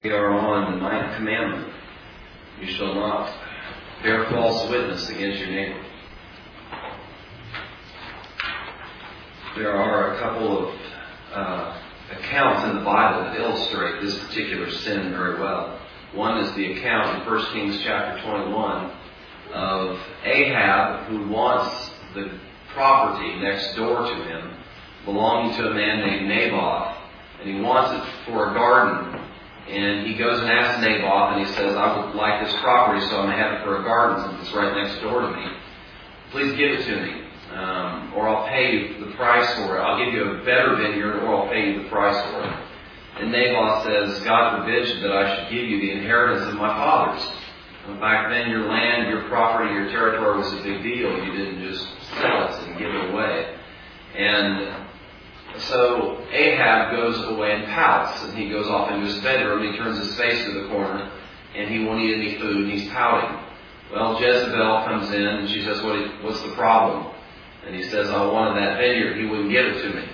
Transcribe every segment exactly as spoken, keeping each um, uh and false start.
We are on the ninth commandment. You shall not bear false witness against your neighbor. There are a couple of uh, accounts in the Bible that illustrate this particular sin very well. One is the account in First Kings chapter twenty-one of Ahab, who wants the property next door to him belonging to a man named Naboth, and he wants it for a garden. And he goes and asks Naboth, and he says, I would like this property, so I'm going to have it for a garden since it's right next door to me. Please give it to me, um, or I'll pay you the price for it. I'll give you a better vineyard, or I'll pay you the price for it. And Naboth says, God forbid that I should give you the inheritance of my fathers. And back then, your land, your property, your territory was a big deal. You didn't just sell it and give it away. And so Ahab goes away and pouts, and he goes off into his bedroom, and he turns his face to the corner, and he won't eat any food, and he's pouting. Well, Jezebel comes in, and she says, what, what's the problem? And he says, I wanted that vineyard. He wouldn't give it to me.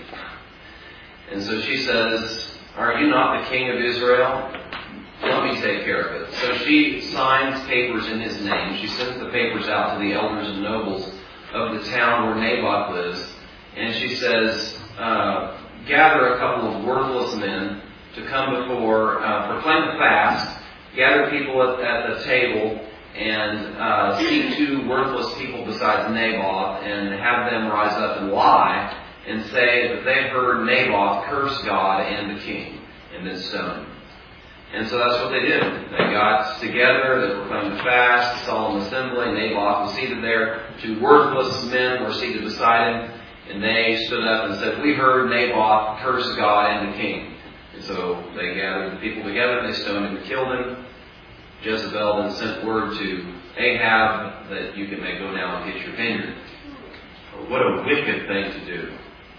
And so she says, are you not the king of Israel? Let me take care of it. So she signs papers in his name. She sends the papers out to the elders and nobles of the town where Naboth lives, and she says, Uh, gather a couple of worthless men to come before, uh, proclaim the fast, gather people at, at the table, and uh, seek two worthless people besides Naboth, and have them rise up and lie, and say that they heard Naboth curse God and the king, and then stone him. And so that's what they did. They got together, they proclaimed the fast, the solemn assembly. Naboth was seated there. Two worthless men were seated beside him. And they stood up and said, we heard Naboth curse God and the king. And so they gathered the people together, they stoned him and killed him. Jezebel then sent word to Ahab that you can may go now and get your vineyard. What a wicked thing to do.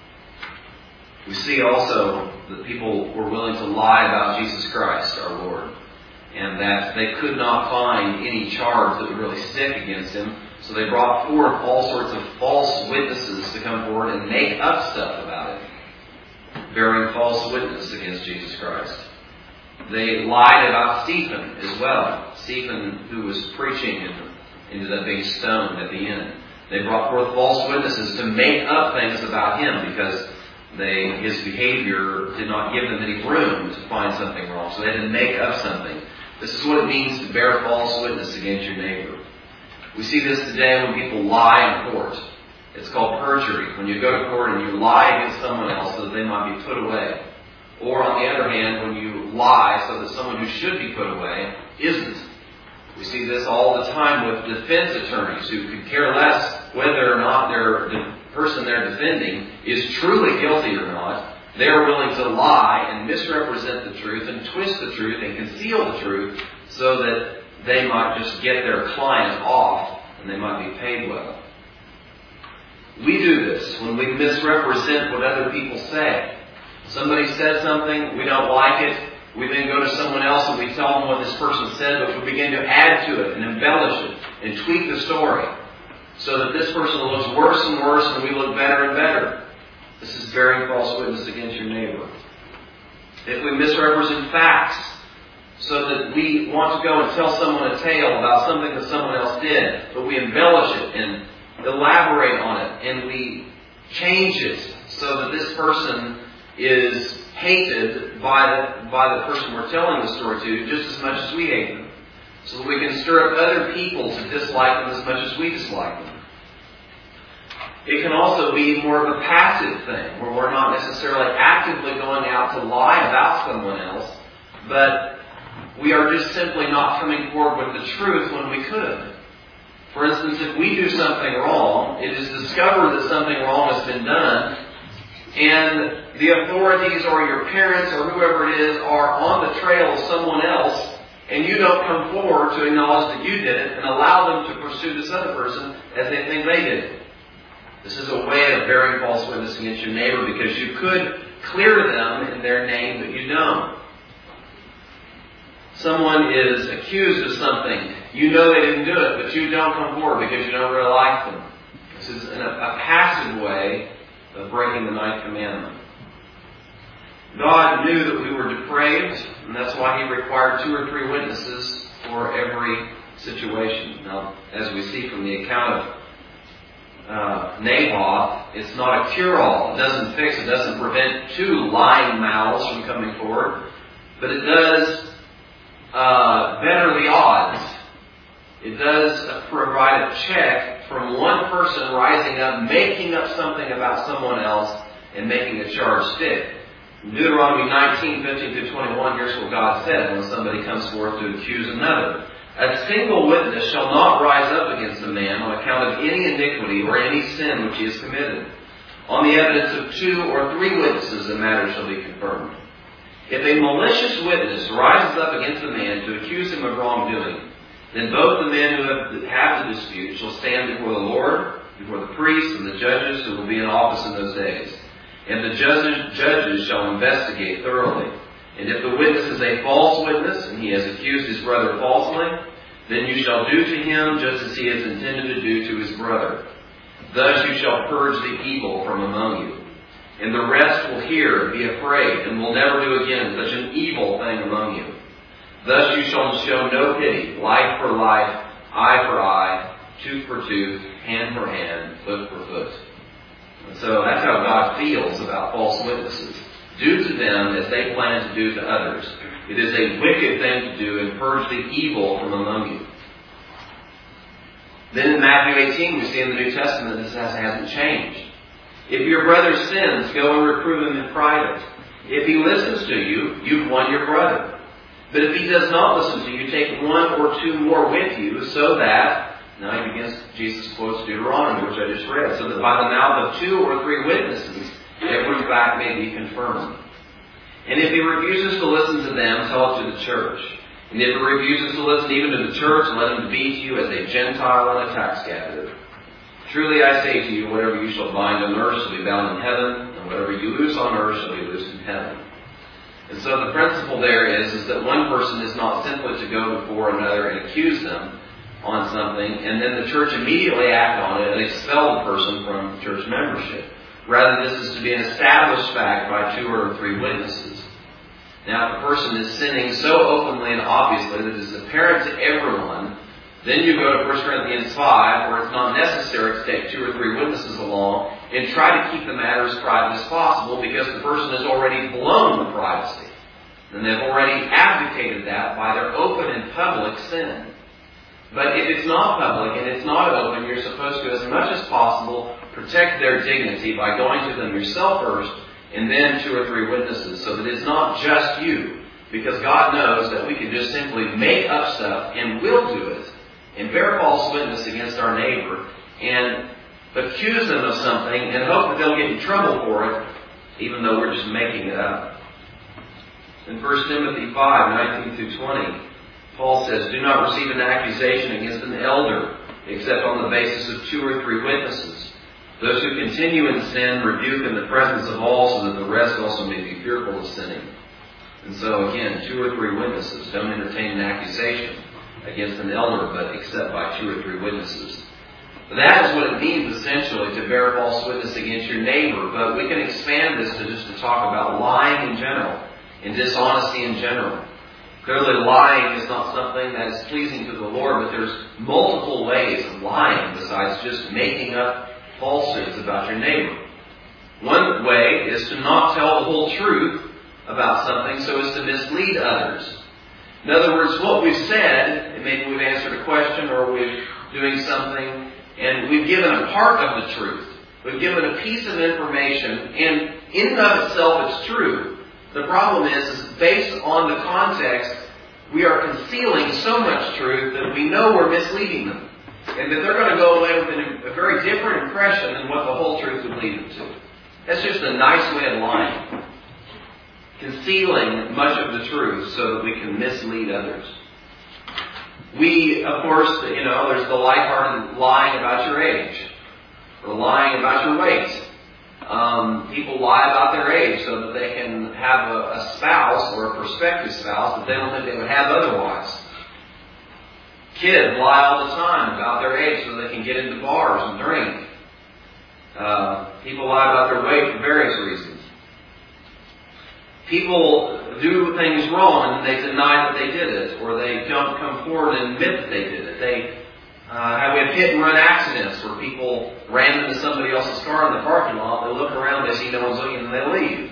We see also that people were willing to lie about Jesus Christ, our Lord, and that they could not find any charge that would really stick against him. So they brought forth all sorts of false witnesses to come forward and make up stuff about it, bearing false witness against Jesus Christ. They lied about Stephen as well. Stephen, who was preaching, and ended up being stoned at the end. They brought forth false witnesses to make up things about him because they, his behavior did not give them any room to find something wrong. So they had to make up something. This is what it means to bear false witness against your neighbor. We see this today when people lie in court. It's called perjury. When you go to court and you lie against someone else so that they might be put away. Or on the other hand, when you lie so that someone who should be put away isn't. We see this all the time with defense attorneys who could care less whether or not their, the person they're defending is truly guilty or not. They're willing to lie and misrepresent the truth and twist the truth and conceal the truth so that they might just get their client off and they might be paid well. We do this when we misrepresent what other people say. Somebody says something, we don't like it, we then go to someone else and we tell them what this person said, but we begin to add to it and embellish it and tweak the story so that this person looks worse and worse and we look better and better. This is bearing false witness against your neighbor. If we misrepresent facts, so that we want to go and tell someone a tale about something that someone else did, but we embellish it and elaborate on it, and we change it so that this person is hated by the, by the person we're telling the story to just as much as we hate them. So that we can stir up other people to dislike them as much as we dislike them. It can also be more of a passive thing, where we're not necessarily actively going out to lie about someone else, but we are just simply not coming forward with the truth when we could. For instance, if we do something wrong, it is discovered that something wrong has been done, and the authorities or your parents or whoever it is are on the trail of someone else, and you don't come forward to acknowledge that you did it and allow them to pursue this other person as they think they did it. This is a way of bearing false witness against your neighbor because you could clear them in their name, but you don't. Someone is accused of something. You know they didn't do it, but you don't come forward because you don't really like them. This is in a, a passive way of breaking the ninth commandment. God knew that we were depraved, and that's why He required two or three witnesses for every situation. Now, as we see from the account of uh, Naboth, it's not a cure-all. It doesn't fix, it doesn't prevent two lying mouths from coming forward, but it does uh, better the odds. It does provide a check from one person rising up, making up something about someone else, and making a charge stick. In Deuteronomy nineteen, fifteen through twenty-one, here's what God said when somebody comes forth to accuse another. A single witness shall not rise up against a man on account of any iniquity or any sin which he has committed. On the evidence of two or three witnesses, the matter shall be confirmed. If a malicious witness rises up against a man to accuse him of wrongdoing, then both the men who have, have the dispute shall stand before the Lord, before the priests and the judges who will be in office in those days. And the judges, judges shall investigate thoroughly. And if the witness is a false witness, and he has accused his brother falsely, then you shall do to him just as he has intended to do to his brother. Thus you shall purge the evil from among you. And the rest will hear and be afraid, and will never do again such an evil thing among you. Thus you shall show no pity, life for life, eye for eye, tooth for tooth, hand for hand, foot for foot. And so that's how God feels about false witnesses. Do to them as they plan to do to others. It is a wicked thing to do, and purge the evil from among you. Then in Matthew eighteen, we see in the New Testament this hasn't changed. If your brother sins, go and reprove him in private. If he listens to you, you've won your brother. But if he does not listen to you, take one or two more with you, so that, now he begins, Jesus quotes Deuteronomy, which I just read, so that by the mouth of two or three witnesses, every fact may be confirmed. And if he refuses to listen to them, tell it to the church. And if he refuses to listen even to the church, let him be to you as a Gentile and a tax gatherer. Truly I say to you, whatever you shall bind on earth shall be bound in heaven, and whatever you loose on earth shall be loosed in heaven. And so the principle there is, is that one person is not simply to go before another and accuse them on something, and then the church immediately act on it and expel the person from church membership. Rather, this is to be an established fact by two or three witnesses. Now, if a person is sinning so openly and obviously that it is apparent to everyone, then you go to First Corinthians five, where it's not necessary to take two or three witnesses along and try to keep the matter as private as possible, because the person has already blown the privacy. And they've already abdicated that by their open and public sin. But if it's not public and it's not open, you're supposed to, as much as possible, protect their dignity by going to them yourself first, and then two or three witnesses, so that it's not just you. Because God knows that we can just simply make up stuff, and will do it, and bear false witness against our neighbor, and accuse them of something, and hope that they'll get in trouble for it, even though we're just making it up. In First Timothy five, nineteen through twenty, Paul says, do not receive an accusation against an elder, except on the basis of two or three witnesses. Those who continue in sin rebuke in the presence of all, so that the rest also may be fearful of sinning. And so again, two or three witnesses. Don't entertain an accusation against an elder, but except by two or three witnesses. But that is what it means essentially to bear false witness against your neighbor. But we can expand this to just to talk about lying in general and dishonesty in general. Clearly, lying is not something that is pleasing to the Lord, but there's multiple ways of lying besides just making up falsehoods about your neighbor. One way is to not tell the whole truth about something so as to mislead others. In other words, what we've said, and maybe we've answered a question or we're doing something, and we've given a part of the truth. We've given a piece of information, and in and of itself it's true. The problem is, is based on the context, we are concealing so much truth that we know we're misleading them. And that they're going to go away with a, a very different impression than what the whole truth would lead them to. That's just a nice way of lying. Concealing much of the truth so that we can mislead others. We, of course, you know, there's the lighthearted lying about your age. Or lying about your weight. Um, people lie about their age so that they can have a, a spouse or a prospective spouse that they don't think they would have otherwise. Kids lie all the time about their age so they can get into bars and drink. Uh, people lie about their weight for various reasons. People do things wrong and they deny that they did it, or they don't come forward and admit that they did it. They uh, have, we have hit and run accidents where people ran into somebody else's car in the parking lot. They look around, they see no one's looking, and they leave.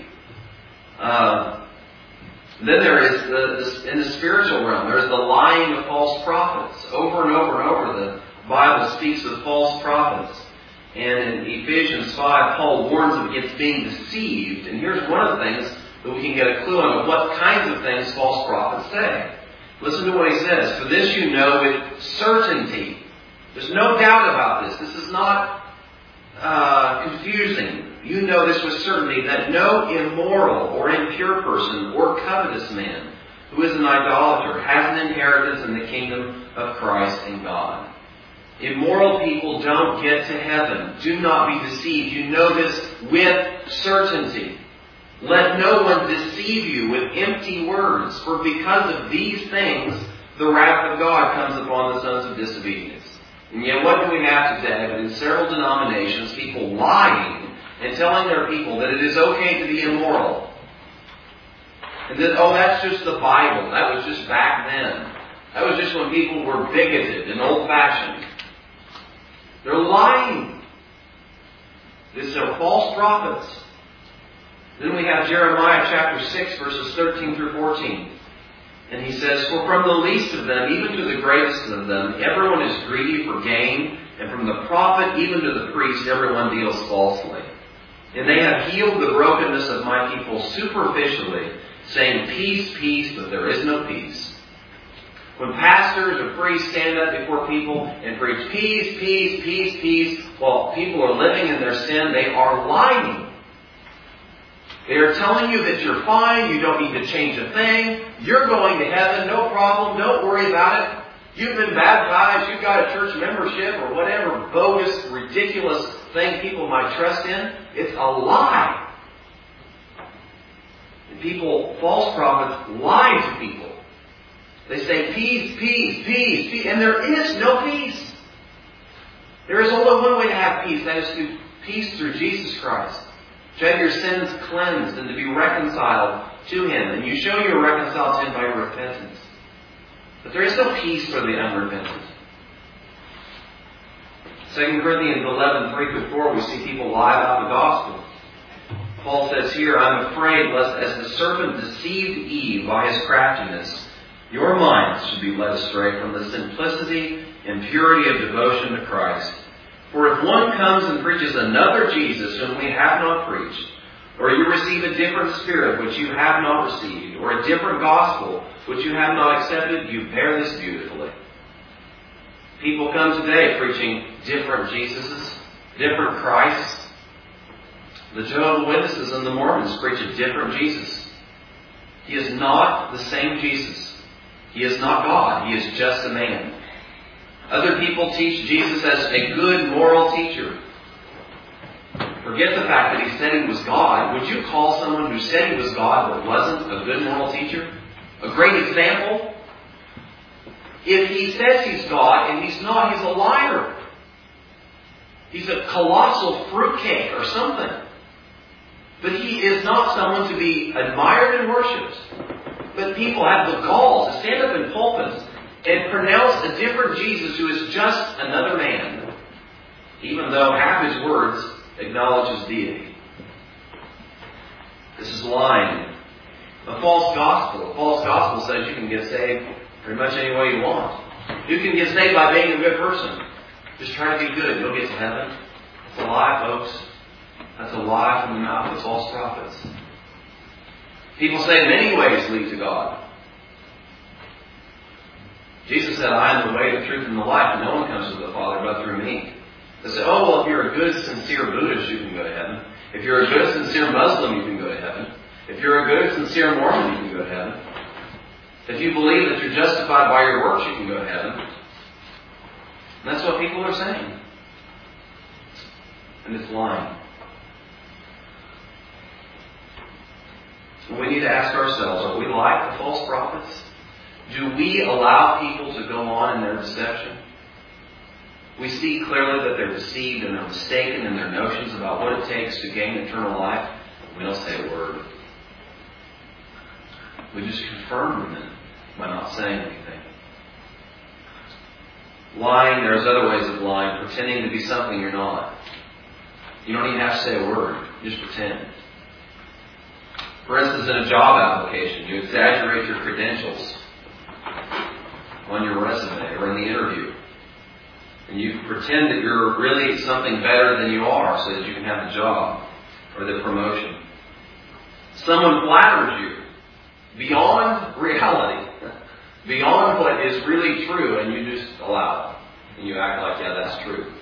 Uh, then there is the, the in the spiritual realm. There's the lying of false prophets. Over and over and over, the Bible speaks of false prophets. And in Ephesians five, Paul warns against being deceived. And here's one of the things that we can get a clue on what kinds of things false prophets say. Listen to what he says. For this you know with certainty. There's no doubt about this. This is not uh, confusing. You know this with certainty, that no immoral or impure person or covetous man who is an idolater has an inheritance in the kingdom of Christ and God. Immoral people don't get to heaven. Do not be deceived. You know this with certainty. Let no one deceive you with empty words, for because of these things the wrath of God comes upon the sons of disobedience. And yet what do we have today? But in several denominations, people lying and telling their people that it is okay to be immoral. And that, oh, that's just the Bible. That was just back then. That was just when people were bigoted and old-fashioned. They're lying. These are false prophets. Then we have Jeremiah chapter six, verses thirteen through fourteen. And he says, for from the least of them, even to the greatest of them, everyone is greedy for gain, and from the prophet even to the priest, everyone deals falsely. And they have healed the brokenness of my people superficially, saying, peace, peace, but there is no peace. When pastors or priests stand up before people and preach peace, peace, peace, peace, while people are living in their sin, they are lying. They are telling you that you're fine, you don't need to change a thing, you're going to heaven, no problem, don't worry about it. You've been baptized, you've got a church membership, or whatever bogus, ridiculous thing people might trust in. It's a lie. And people, false prophets, lie to people. They say peace, peace, peace, peace, and there is no peace. There is only one way to have peace, that is through peace through Jesus Christ. To have your sins cleansed and to be reconciled to Him. And you show you're reconciled to Him by your repentance. But there is no peace for the unrepentant. Second Corinthians eleven, three through four, we see people lie about the gospel. Paul says here, I'm afraid lest as the serpent deceived Eve by his craftiness, your minds should be led astray from the simplicity and purity of devotion to Christ. For if one comes and preaches another Jesus whom we have not preached, or you receive a different spirit which you have not received, or a different gospel which you have not accepted, you bear this beautifully. People come today preaching different Jesuses, different Christs. The Jehovah's Witnesses and the Mormons preach a different Jesus. He is not the same Jesus. He is not God. He is just a man. Other people teach Jesus as a good moral teacher. Forget the fact that he said he was God. Would you call someone who said he was God but wasn't a good moral teacher? A great example? If he says he's God and he's not, he's a liar. He's a colossal fruitcake or something. But he is not someone to be admired and worshipped. But people have the gall to stand up in pulpits and pronounce a different Jesus who is just another man, even though half his words acknowledge his deity. This is lying. A false gospel. A false gospel says you can get saved pretty much any way you want. You can get saved by being a good person. Just try to be good. You'll get to heaven. It's a lie, folks. That's a lie from the mouth of false prophets. People say many ways lead to God. Jesus said, I am the way, the truth, and the life, and no one comes to the Father but through me. They say, oh, well, if you're a good, sincere Buddhist, you can go to heaven. If you're a good, sincere Muslim, you can go to heaven. If you're a good, sincere Mormon, you can go to heaven. If you believe that you're justified by your works, you can go to heaven. And that's what people are saying. And it's lying. So we need to ask ourselves, are we like the false prophets? Do we allow people to go on in their deception? We see clearly that they're deceived and they're mistaken in their notions about what it takes to gain eternal life. We don't say a word. We just confirm them by not saying anything. Lying, there's other ways of lying. Pretending to be something you're not. You don't even have to say a word. You just pretend. For instance, in a job application, you exaggerate your credentials on your resume or in the interview. And you pretend that you're really something better than you are so that you can have the job or the promotion. Someone flatters you beyond reality, beyond what is really true, and you just allow it. And you act like, yeah, that's true.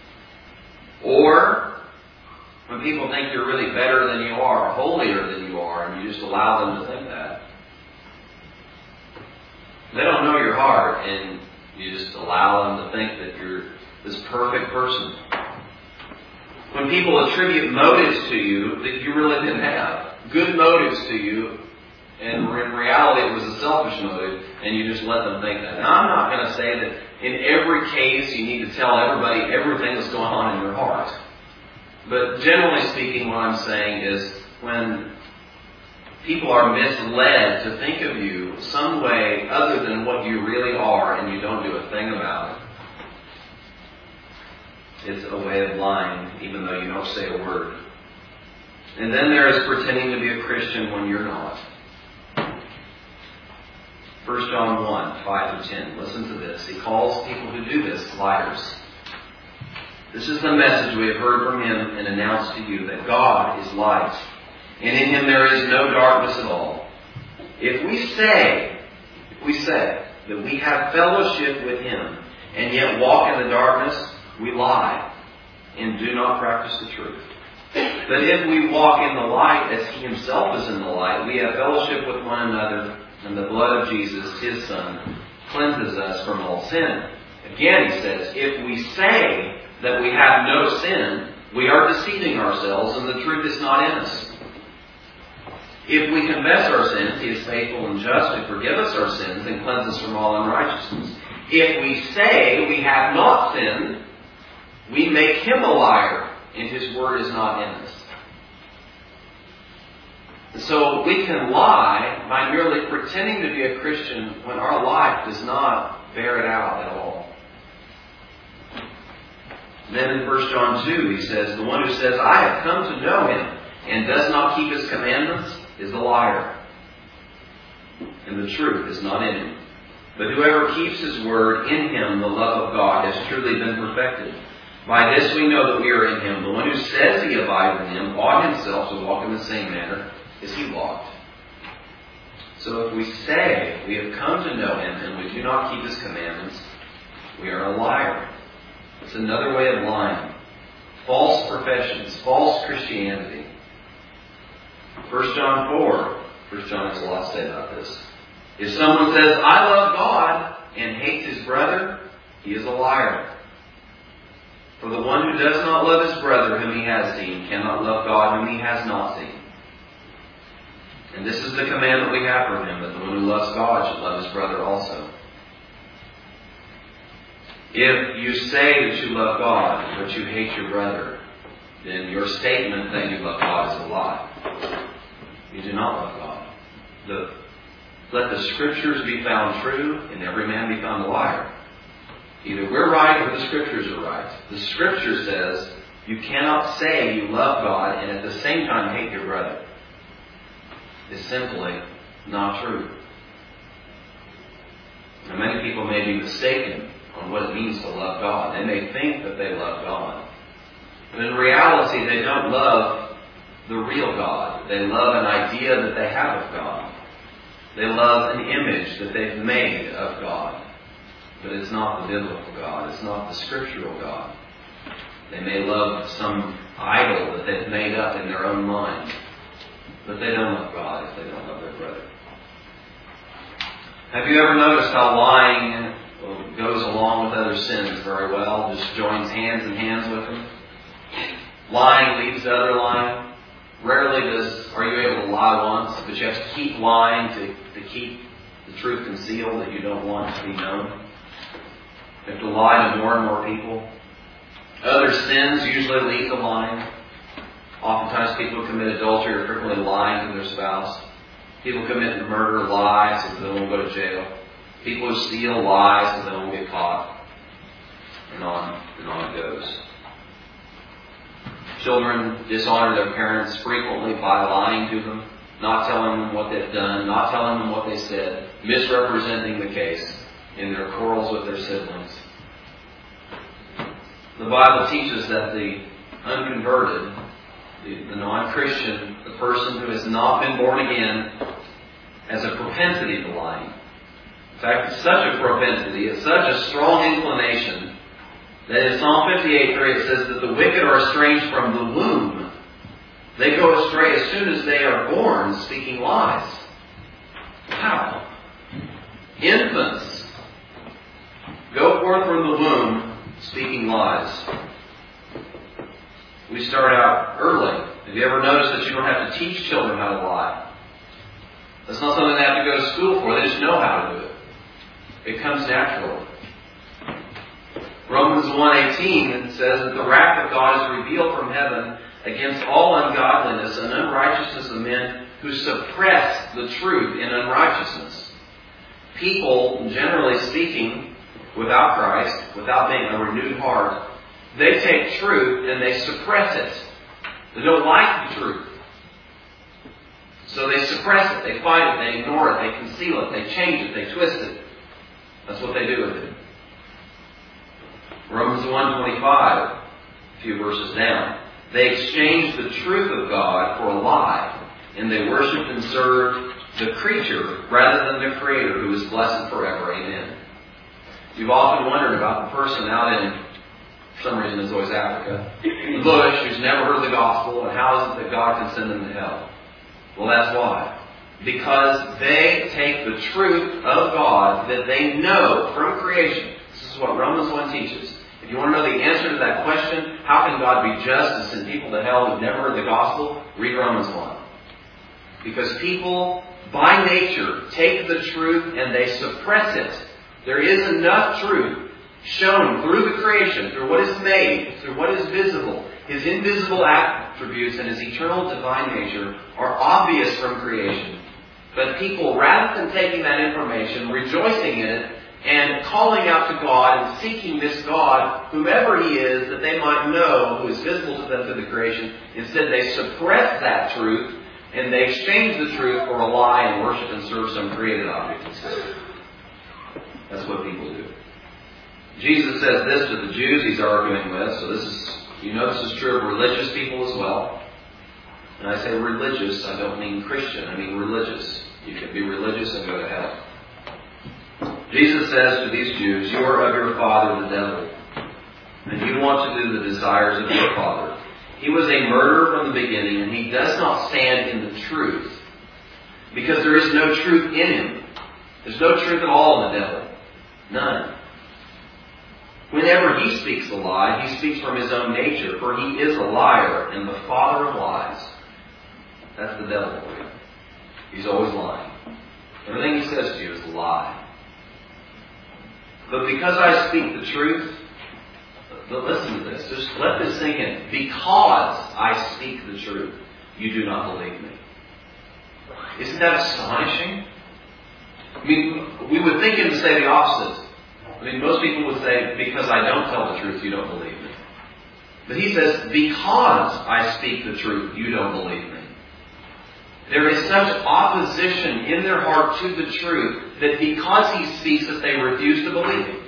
Or when people think you're really better than you are, holier than you are, and you just allow them to think that. They don't know your heart, and you just allow them to think that you're this perfect person. When people attribute motives to you that you really didn't have, good motives to you, and in reality it was a selfish motive, and you just let them think that. Now, I'm not going to say that in every case you need to tell everybody everything that's going on in your heart. But generally speaking, what I'm saying is when people are misled to think of you some way other than what you really are and you don't do a thing about it, it's a way of lying, even though you don't say a word. And then there is pretending to be a Christian when you're not. First John one, five to ten. Listen to this. He calls people who do this liars. This is the message we have heard from Him and announced to you, that God is light, and in Him there is no darkness at all. If we say, if we say that we have fellowship with Him and yet walk in the darkness, we lie and do not practice the truth. But if we walk in the light as He Himself is in the light, we have fellowship with one another, and the blood of Jesus, His Son, cleanses us from all sin. Again, He says, if we say that we have no sin, we are deceiving ourselves, and the truth is not in us. If we confess our sins, He is faithful and just to forgive us our sins and cleanse us from all unrighteousness. If we say we have not sinned, we make Him a liar, and His word is not in us. So we can lie by merely pretending to be a Christian when our life does not bear it out at all. Then in First John two, he says, the one who says, I have come to know Him, and does not keep His commandments, is a liar, and the truth is not in him. But whoever keeps His word, in him the love of God has truly been perfected. By this we know that we are in Him. The one who says he abides in Him ought himself to walk in the same manner as He walked. So if we say we have come to know Him and we do not keep His commandments, we are a liar. It's another way of lying. False professions, false Christianity. First John four. First John has a lot to say about this. If someone says, I love God, and hates his brother, he is a liar. For the one who does not love his brother whom he has seen cannot love God whom he has not seen. And this is the commandment we have from Him, that the one who loves God should love his brother also. If you say that you love God, but you hate your brother, then your statement that you love God is a lie. You do not love God. The, let the Scriptures be found true, and every man be found a liar. Either we're right or the Scriptures are right. The Scripture says you cannot say you love God and at the same time hate your brother. It's simply not true. And many people may be mistaken on what it means to love God. They may think that they love God. But in reality, they don't love the real God. They love an idea that they have of God. They love an image that they've made of God. But it's not the biblical God. It's not the scriptural God. They may love some idol that they've made up in their own mind. But they don't love God if they don't love their brother. Have you ever noticed how lying goes along with other sins very well? Just joins hands and hands with them? Lying leads to other lying. Rarely does are you able to lie once, but you have to keep lying to, to keep the truth concealed that you don't want to be known. You have to lie to more and more people. Other sins usually lead to lying. Oftentimes people who commit adultery are frequently lying to their spouse. People commit murder, lie, so they won't go to jail. People who steal, lie, so they won't get caught. And on and on it goes. Children dishonor their parents frequently by lying to them, not telling them what they've done, not telling them what they said, misrepresenting the case in their quarrels with their siblings. The Bible teaches that the unconverted, the, the non-Christian, the person who has not been born again, has a propensity to lying. In fact, it's such a propensity, it's such a strong inclination, that in Psalm fifty-eight three it says that the wicked are estranged from the womb. They go astray as soon as they are born, speaking lies. Wow. Infants go forth from the womb, speaking lies. We start out early. Have you ever noticed that you don't have to teach children how to lie? That's not something they have to go to school for. They just know how to do it. It comes naturally. Romans one eighteen says that the wrath of God is revealed from heaven against all ungodliness and unrighteousness of men who suppress the truth in unrighteousness. People, generally speaking, without Christ, without being a renewed heart, they take truth and they suppress it. They don't like the truth. So they suppress it, they fight it, they ignore it, they conceal it, they change it, they twist it. That's what they do with it. Romans one twenty-five, a few verses down. They exchanged the truth of God for a lie, and they worshipped and served the creature rather than the Creator, who is blessed forever. Amen. You've often wondered about the person out in, for some reason it's always Africa, the bush, who's never heard the gospel, and how is it that God can send them to hell? Well, that's why. Because they take the truth of God that they know from creation. This is what Romans one teaches. If you want to know the answer to that question, how can God be just and send people to hell who've never heard the gospel? Read Romans one. Because people, by nature, take the truth and they suppress it. There is enough truth shown through the creation, through what is made, through what is visible. His invisible attributes and His eternal divine nature are obvious from creation. But people, rather than taking that information, rejoicing in it, and calling out to God and seeking this God, whomever He is, that they might know, who is visible to them through the creation, instead they suppress that truth and they exchange the truth for a lie and worship and serve some created object instead. That's what people do. Jesus says this to the Jews He's arguing with, so this is, you know this is true of religious people as well. And I say religious, I don't mean Christian, I mean religious. You can be religious and go to hell. Jesus says to these Jews, you are of your father the devil, and you want to do the desires of your father. He was a murderer from the beginning, and he does not stand in the truth, because there is no truth in him. There's no truth at all in the devil. None. Whenever he speaks a lie, he speaks from his own nature, for he is a liar and the father of lies. That's the devil for you. He's always lying. Everything he says to you is a lie. But because I speak the truth, but listen to this, just let this sink in. Because I speak the truth, you do not believe me. Isn't that astonishing? I mean, we would think him to say the opposite. I mean, most people would say, because I don't tell the truth, you don't believe me. But he says, because I speak the truth, you don't believe me. There is such opposition in their heart to the truth that because he speaks it, they refuse to believe him.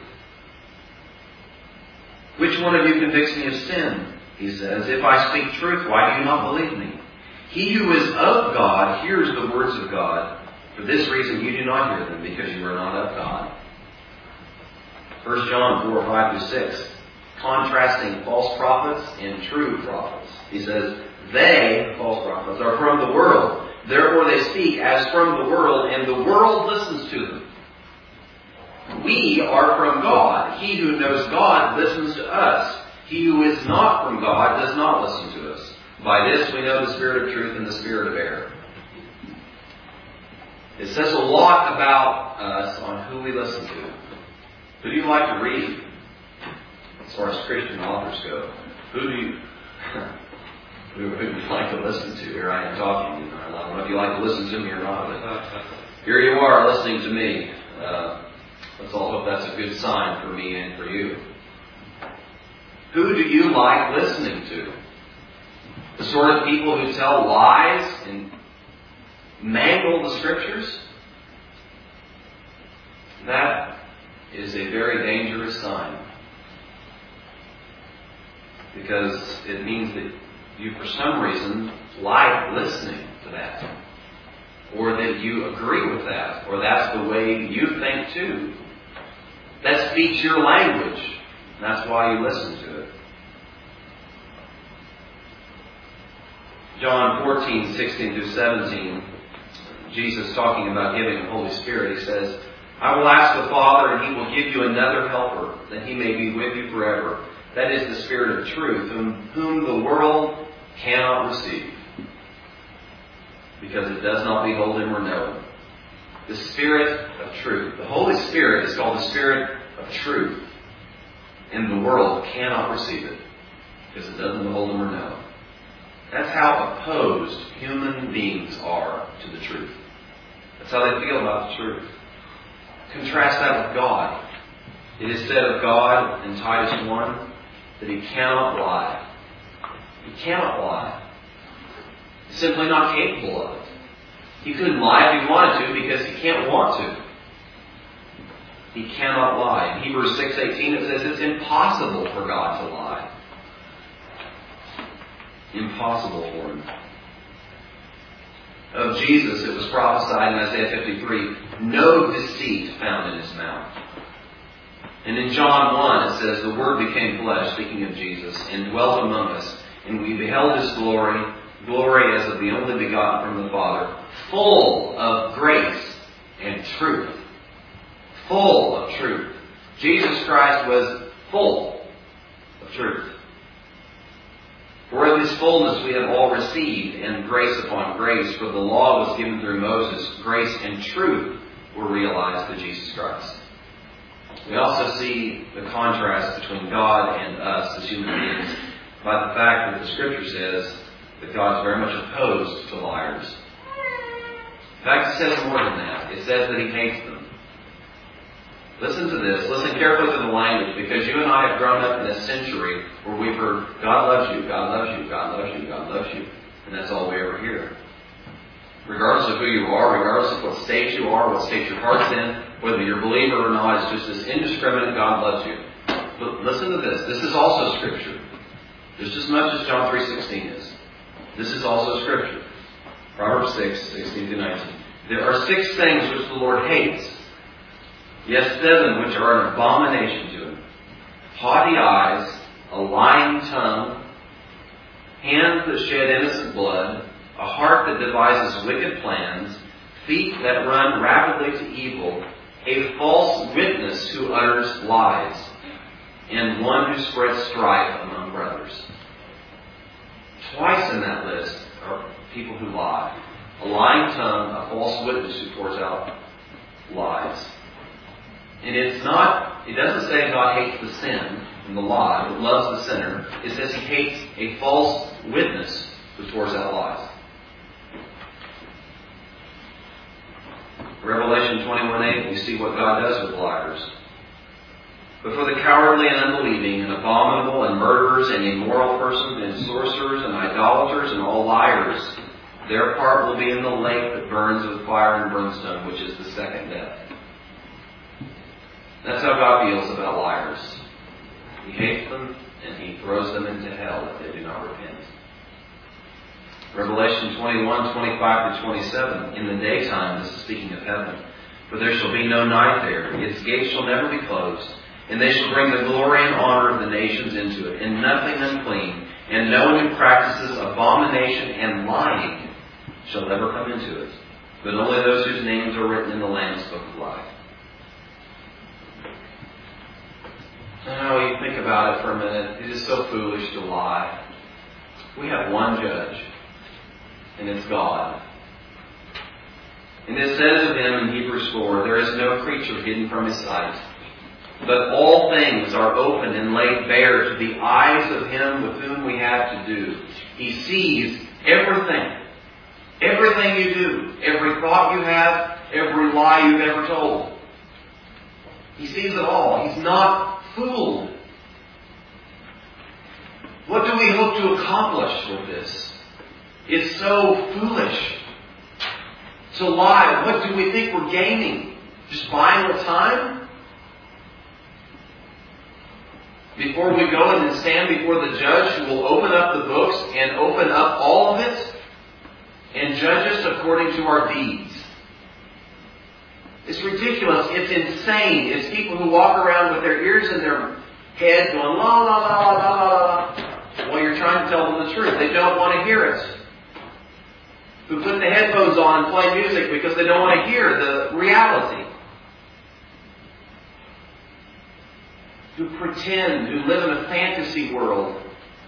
Which one of you convicts me of sin? He says, if I speak truth, why do you not believe me? He who is of God hears the words of God. For this reason you do not hear them, because you are not of God. First John four, five through six, contrasting false prophets and true prophets. He says, they, false prophets, are from the world. Therefore they speak as from the world, and the world listens to them. We are from God. He who knows God listens to us. He who is not from God does not listen to us. By this we know the spirit of truth and the spirit of error. It says a lot about us on who we listen to. Who do you like to read? As far as Christian authors go. Who do you... Who would you like to listen to? Here I am talking. I don't know if you like to listen to me or not, but here you are listening to me. Uh, let's all hope that's a good sign for me and for you. Who do you like listening to? The sort of people who tell lies and mangle the Scriptures? That is a very dangerous sign. Because it means that you, for some reason, like listening to that. Or that you agree with that. Or that's the way you think too. That speaks your language. That's why you listen to it. John fourteen, sixteen through seventeen, Jesus talking about giving the Holy Spirit, he says, I will ask the Father, and He will give you another helper, that He may be with you forever. That is the Spirit of truth, whom, whom the world cannot receive, because it does not behold Him or know Him. The Spirit of truth. The Holy Spirit is called the Spirit of truth, and the world cannot receive it, because it doesn't behold Him or know Him. That's how opposed human beings are to the truth. That's how they feel about the truth. Contrast that with God. It is said of God in Titus one that He cannot lie. He cannot lie. He's simply not capable of it. He couldn't lie if He wanted to because He can't want to. He cannot lie. In Hebrews six eighteen it says it's impossible for God to lie. Impossible for Him. Of Jesus, it was prophesied in Isaiah fifty-three, no deceit found in His mouth. And in John one, it says, the Word became flesh, speaking of Jesus, and dwelt among us, and we beheld His glory, glory as of the only begotten from the Father, full of grace and truth. Full of truth. Jesus Christ was full of truth. For of His fullness we have all received, and grace upon grace. For the law was given through Moses. Grace and truth were realized through Jesus Christ. We also see the contrast between God and us as human beings by the fact that the Scripture says that God is very much opposed to liars. In fact, it says more than that. It says that He hates them. Listen to this. Listen carefully to the language, because you and I have grown up in a century where we've heard, God loves you, God loves you, God loves you, God loves you. And that's all we ever hear. Regardless of who you are, regardless of what stage you are, what stage your heart's in, whether you're a believer or not, it's just this indiscriminate God loves you. But listen to this. This is also Scripture. Just as much as John three sixteen is. This is also Scripture. Proverbs six, sixteen to nineteen. There are six things which the Lord hates. Yes, seven which are an abomination to Him. Haughty eyes, a lying tongue, hands that shed innocent blood, a heart that devises wicked plans, feet that run rapidly to evil, a false witness who utters lies, and one who spreads strife among brothers. Twice in that list are people who lie. A lying tongue, a false witness who pours out lies. And it's not, it doesn't say God hates the sin and the lie, but loves the sinner. It says He hates a false witness who pours out lies. Revelation twenty-one eight, we see what God does with liars. But for the cowardly and unbelieving and abominable and murderers and immoral persons and sorcerers and idolaters and all liars, their part will be in the lake that burns with fire and brimstone, which is the second death. That's how God feels about liars. He hates them and He throws them into hell if they do not repent. Revelation twenty-one, twenty-five to twenty-seven. In the daytime, this is speaking of heaven, for there shall be no night there. Its gates shall never be closed. And they shall bring the glory and honor of the nations into it, and nothing unclean, and no one who practices abomination and lying shall ever come into it, but only those whose names are written in the Lamb's book of life. Now, you think about it for a minute. It is so foolish to lie. We have one judge, and it's God. And it says of Him in Hebrews four, there is no creature hidden from His sight, But all things are open and laid bare to the eyes of Him with whom we have to do. He sees everything. Everything you do. Every thought you have. Every lie you've ever told. He sees it all. He's not fooled. What do we hope to accomplish with this? It's so foolish to lie. What do we think we're gaining? Just buying the time? Before we go in and stand before the judge who will open up the books and open up all of it and judge us according to our deeds. It's ridiculous. It's insane. It's people who walk around with their ears in their head going la la la la la la while you're trying to tell them the truth. They don't want to hear it. Who put the headphones on and play music because they don't want to hear the reality. Who pretend, who live in a fantasy world.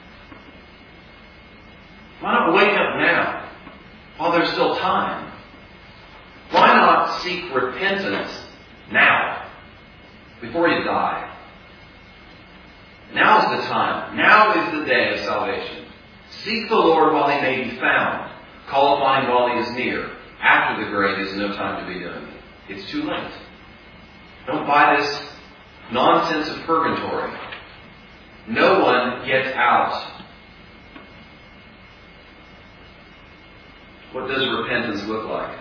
Why not wake up now while there's still time? Why not seek repentance now before you die? Now is the time. Now is the day of salvation. Seek the Lord while He may be found. Call upon Him while He is near. After the grave is no time to be doing it. It's too late. Don't buy this nonsense of purgatory. No one gets out. What does repentance look like?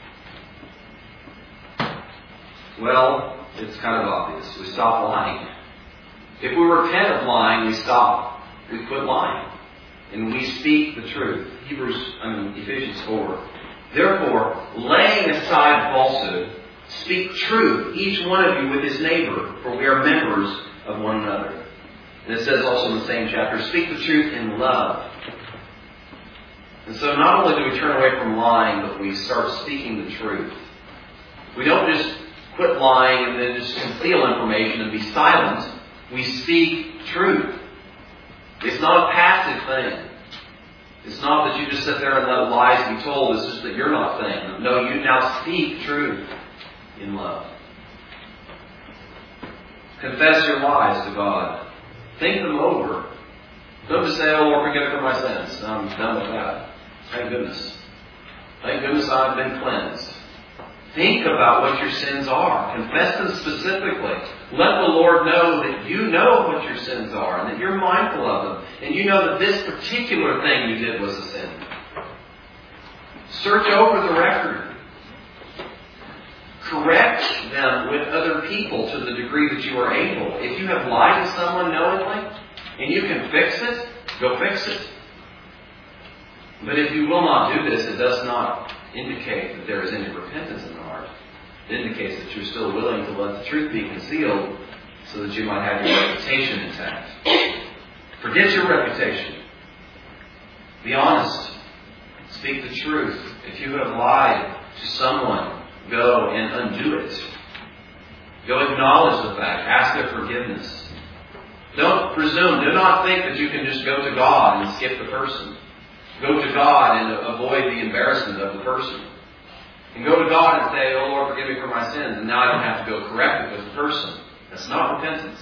Well, it's kind of obvious. We stop lying. If we repent of lying, we stop. We quit lying. And we speak the truth. Hebrews, I mean, Ephesians four. Therefore, laying aside falsehood, speak truth, each one of you with his neighbor, for we are members of one another. And it says also in the same chapter, speak the truth in love. And so not only do we turn away from lying, but we start speaking the truth. We don't just quit lying and then just conceal information and be silent. We speak truth. It's not a passive thing. It's not that you just sit there and let lies be told. It's just that you're not saying. No, you now speak truth in love. Confess your lies to God. Think them over. Don't just say, oh Lord, forgive me for my sins. I'm done with that. Thank goodness. Thank goodness I've been cleansed. Think about what your sins are. Confess them specifically. Let the Lord know that you know what your sins are and that you're mindful of them. And you know that this particular thing you did was a sin. Search over the record. Correct them with other people to the degree that you are able. If you have lied to someone knowingly and you can fix it, go fix it. But if you will not do this, it does not indicate that there is any repentance in the heart. It indicates that you're still willing to let the truth be concealed so that you might have your reputation intact. Forget your reputation. Be honest. Speak the truth. If you have lied to someone, go and undo it. Go acknowledge the fact. Ask their forgiveness. Don't presume. Do not think that you can just go to God and skip the person. Go to God and avoid the embarrassment of the person. And go to God and say, oh Lord, forgive me for my sins. And now I don't have to go correct it with the person. That's not repentance.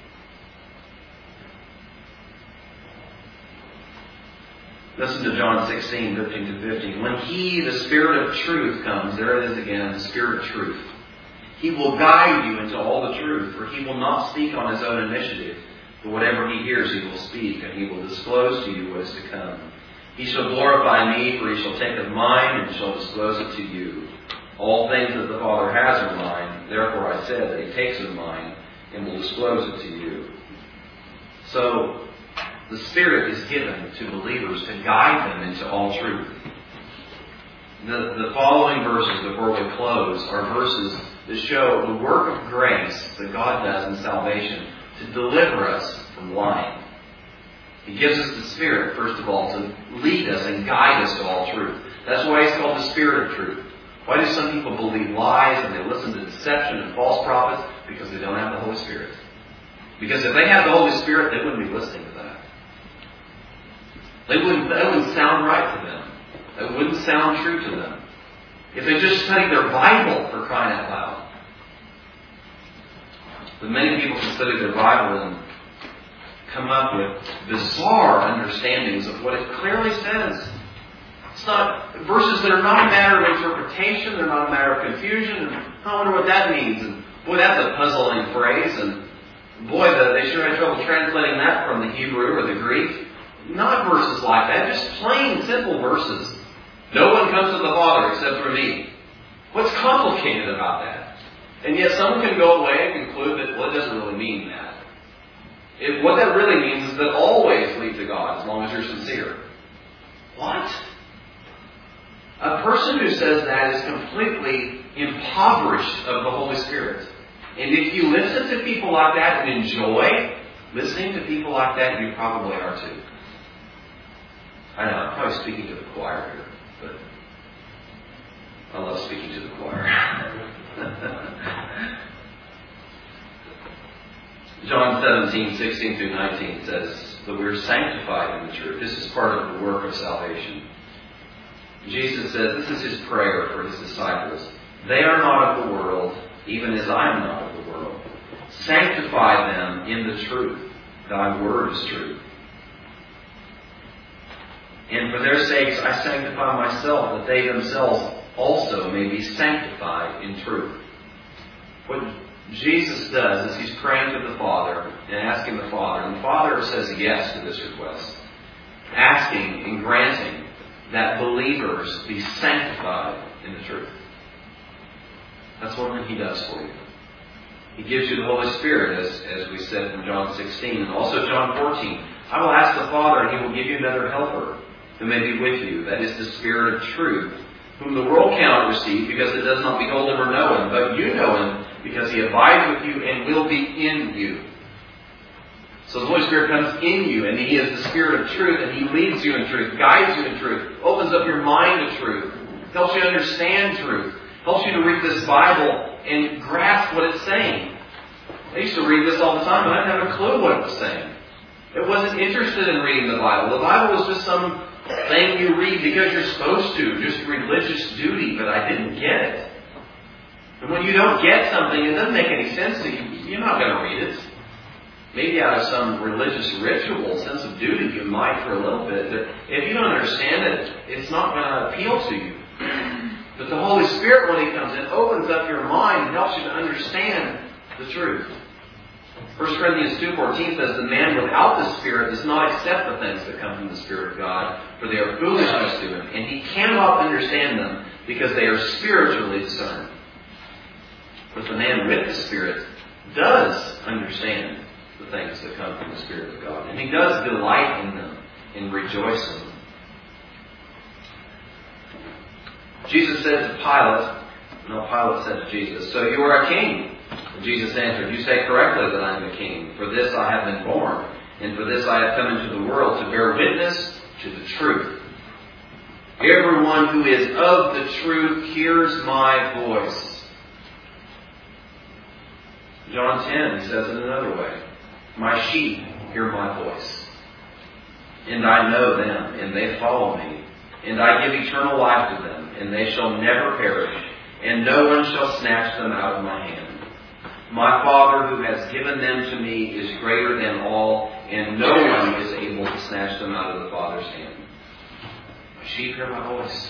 Listen to John sixteen, thirteen to fifteen. When He, the Spirit of truth, comes, there it is again, the Spirit of truth. He will guide you into all the truth, for He will not speak on His own initiative. But whatever He hears, He will speak, and He will disclose to you what is to come. He shall glorify me, for He shall take of mine and shall disclose it to you. All things that the Father has are mine. Therefore I said that He takes of mine and will disclose it to you. So, the Spirit is given to believers to guide them into all truth. The, the following verses before we close are verses that show the work of grace that God does in salvation to deliver us from lying. He gives us the Spirit, first of all, to lead us and guide us to all truth. That's why He's called the Spirit of truth. Why do some people believe lies and they listen to deception and false prophets? Because they don't have the Holy Spirit. Because if they had the Holy Spirit, they wouldn't be listening to that. They wouldn't, that wouldn't sound right to them. That wouldn't sound true to them. If they just studied their Bible, for crying out loud. But many people can study the Bible and come up with bizarre understandings of what it clearly says. It's not verses that are not a matter of interpretation, they're not a matter of confusion. And I wonder what that means. And boy, that's a puzzling phrase. And boy, the, they sure had trouble translating that from the Hebrew or the Greek. Not verses like that, just plain, simple verses. No one comes to the Father except through me. What's complicated about that? And yet someone can go away and conclude that, well, it doesn't really mean that. It, what that really means is that always lead to God as long as you're sincere. What? A person who says that is completely impoverished of the Holy Spirit. And if you listen to people like that and enjoy listening to people like that, you probably are too. I know, I'm probably speaking to the choir here, but I love speaking to the choir. John seventeen, sixteen through nineteen says that we're sanctified in the truth. This is part of the work of salvation. Jesus says, this is His prayer for His disciples. They are not of the world, even as I am not of the world. Sanctify them in the truth. Thy word is truth. And for their sakes I sanctify myself, that they themselves also may be sanctified in truth. What Jesus does is He's praying to the Father and asking the Father. And the Father says yes to this request. Asking and granting that believers be sanctified in the truth. That's what He does for you. He gives you the Holy Spirit, as, as we said from John sixteen. And also John fourteen. I will ask the Father, and He will give you another helper who may be with you. That is the Spirit of truth, whom the world cannot receive, because it does not behold Him or know Him. But you know Him, because He abides with you and will be in you. So the Holy Spirit comes in you, and He is the Spirit of truth, and He leads you in truth, guides you in truth, opens up your mind to truth, helps you understand truth, helps you to read this Bible and grasp what it's saying. I used to read this all the time, but I didn't have a clue what it was saying. I wasn't interested in reading the Bible. The Bible was just some thing you read because you're supposed to, just religious duty, but I didn't get it. And when you don't get something, it doesn't make any sense to you. You're not going to read it. Maybe out of some religious ritual, sense of duty, you might for a little bit. But if you don't understand it, it's not going to appeal to you. But the Holy Spirit, when He comes in, opens up your mind and helps you to understand the truth. First Corinthians two fourteen says, the man without the Spirit does not accept the things that come from the Spirit of God, for they are foolishness to him, and he cannot understand them because they are spiritually discerned. But the man with the Spirit does understand the things that come from the Spirit of God, and he does delight in them and rejoice in them. Jesus said to Pilate, no, Pilate said to Jesus, so you are a king. And Jesus answered, you say correctly that I am a king. For this I have been born, and for this I have come into the world, to bear witness to the truth. Everyone who is of the truth hears my voice. John ten, he says it another way. My sheep hear my voice, and I know them, and they follow me. And I give eternal life to them, and they shall never perish, and no one shall snatch them out of my hand. My Father who has given them to me is greater than all, and no one is able to snatch them out of the Father's hand. My sheep hear my voice.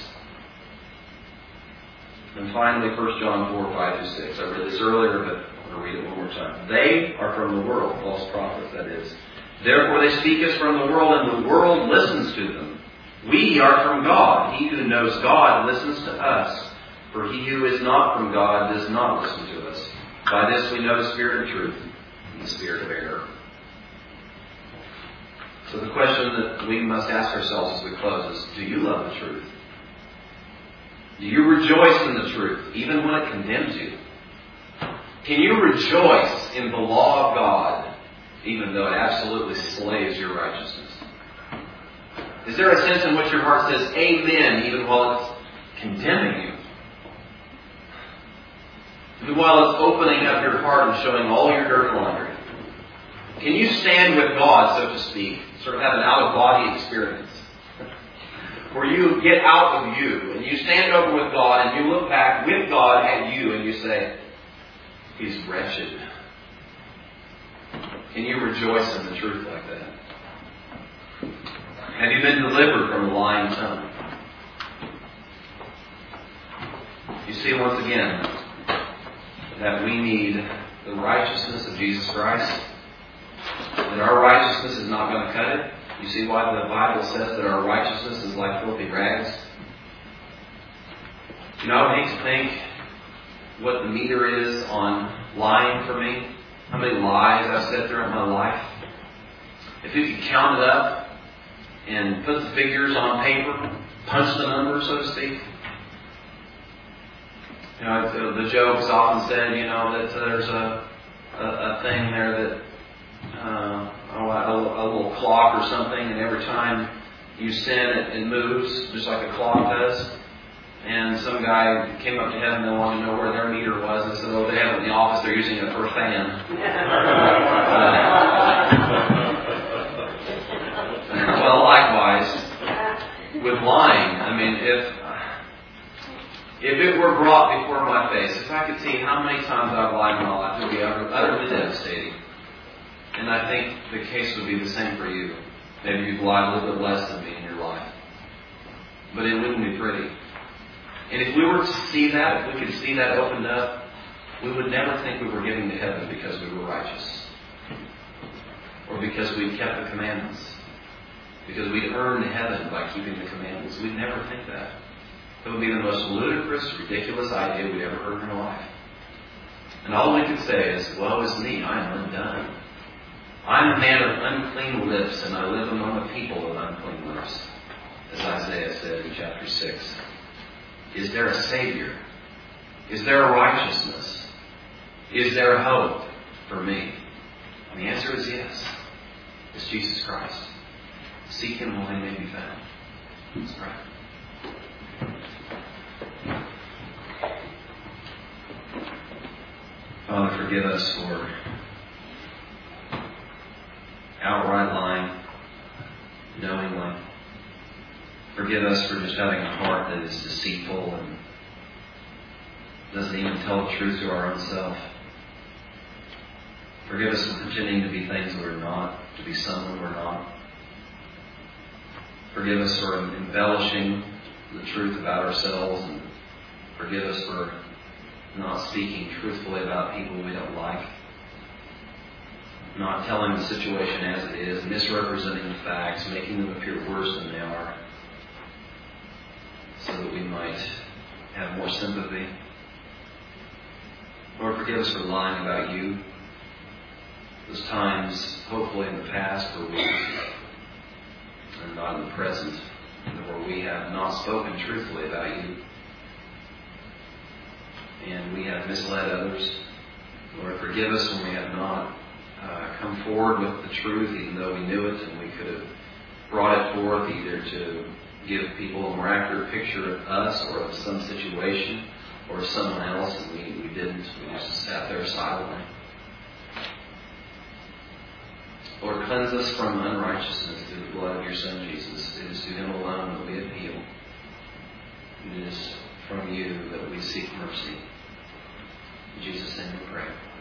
And finally, First John four, five to six. I read this earlier, but I'm going to read it one more time. They are from the world, false prophets, that is. Therefore they speak as from the world, and the world listens to them. We are from God. He who knows God listens to us. For he who is not from God does not listen to us. By this we know the spirit of truth and the spirit of error. So the question that we must ask ourselves as we close is, do you love the truth? Do you rejoice in the truth, even when it condemns you? Can you rejoice in the law of God, even though it absolutely slays your righteousness? Is there a sense in which your heart says, amen, even while it's condemning you? Even while it's opening up your heart and showing all your dirty laundry? Can you stand with God, so to speak, sort of have an out-of-body experience? Where you get out of you, and you stand over with God, and you look back with God at you, and you say, He's wretched. Can you rejoice in the truth like that? Have you been delivered from a lying tongue? You see, once again, that we need the righteousness of Jesus Christ. That our righteousness is not going to cut it. You see why the Bible says that our righteousness is like filthy rags? You know, I would hate to think what the meter is on lying for me. How many lies I've said throughout my life. If you could count it up and put the figures on paper, punch the numbers, so to speak. You know, the joke is often said, you know, that there's a, a, a thing there that, uh, a, a little clock or something, and every time you sin, it, it moves, just like a clock does. And some guy came up to heaven and wanted to know where their meter was, and said, oh, they have it in the office, they're using it for a fan. uh, well, likewise, with lying, I mean, if If it were brought before my face, if I could see how many times I've lied in my life, it would be utterly devastating. And I think the case would be the same for you. Maybe you've lied a little bit less than me in your life. But it wouldn't be pretty. And if we were to see that, if we could see that opened up, we would never think we were getting to heaven because we were righteous. Or because we kept the commandments. Because we'd earned heaven by keeping the commandments. We'd never think that. It would be the most ludicrous, ridiculous idea we'd ever heard in our life. And all we could say is, woe is me, I am undone. I am a man of unclean lips, and I live among a people of unclean lips. As Isaiah said in chapter six. Is there a Savior? Is there a righteousness? Is there hope for me? And the answer is yes. It's Jesus Christ. Seek Him while He may be found. Let's pray. Father, forgive us for outright lying, knowingly. Forgive us for just having a heart that is deceitful and doesn't even tell the truth to our own self. Forgive us for pretending to be things we're not, to be someone we're not. Forgive us for embellishing the truth about ourselves, and forgive us for not speaking truthfully about people we don't like, not telling the situation as it is, misrepresenting the facts, making them appear worse than they are, so that we might have more sympathy. Lord, forgive us for lying about You. Those times, hopefully in the past, where we, and not in the present, where we have not spoken truthfully about You. And we have misled others. Lord, forgive us when we have not uh, come forward with the truth, even though we knew it, and we could have brought it forth either to give people a more accurate picture of us or of some situation or of someone else, and we, we didn't. We just sat there silently. Lord, cleanse us from unrighteousness through the blood of Your Son, Jesus. It is to Him alone that we appeal. It is from You that we seek mercy. In Jesus' name we pray.